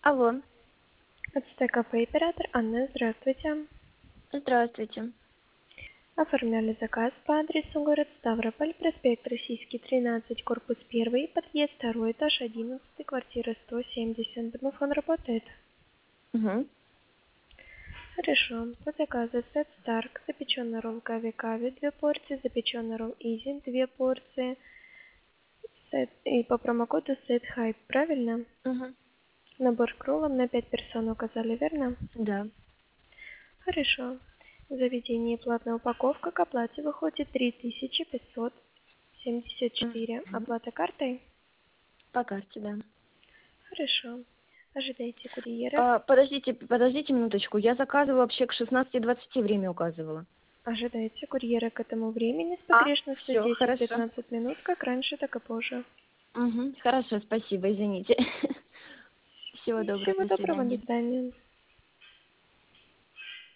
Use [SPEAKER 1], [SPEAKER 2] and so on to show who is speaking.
[SPEAKER 1] Алло,
[SPEAKER 2] Ацтек-кафе оператор Анна, здравствуйте.
[SPEAKER 1] здравствуйте.
[SPEAKER 2] Оформляли заказ по адресу город Ставрополь, проспект Российский, 13, корпус 1, подъезд 2, этаж 11, квартира 170. Домофон работает?
[SPEAKER 1] Мгм.
[SPEAKER 2] Хорошо. По заказу сет Старк, запеченный ролл Кави-Кави, 2 порции, запеченный ролл Изи, 2 порции, и по промокоду сет Хайп, правильно?
[SPEAKER 1] Мгм.
[SPEAKER 2] Набор к роллам на 5 персон указали, верно?
[SPEAKER 1] Да.
[SPEAKER 2] Хорошо. В заведении платная упаковка к оплате выходит 3574.
[SPEAKER 1] Мгм.
[SPEAKER 2] Оплата картой?
[SPEAKER 1] По карте, да.
[SPEAKER 2] Хорошо. Ожидайте курьера.
[SPEAKER 1] Подождите минуточку. Я заказывала вообще к 16:20 время указывала.
[SPEAKER 2] Ожидайте курьера к этому времени с
[SPEAKER 1] А,
[SPEAKER 2] погрешностью
[SPEAKER 1] все, хорошо.
[SPEAKER 2] 10-15 минут, как раньше, так и позже.
[SPEAKER 1] Хорошо, спасибо, извините. Всего доброго,
[SPEAKER 2] Всего
[SPEAKER 1] до
[SPEAKER 2] доброго, до
[SPEAKER 1] свидания.
[SPEAKER 2] свидания.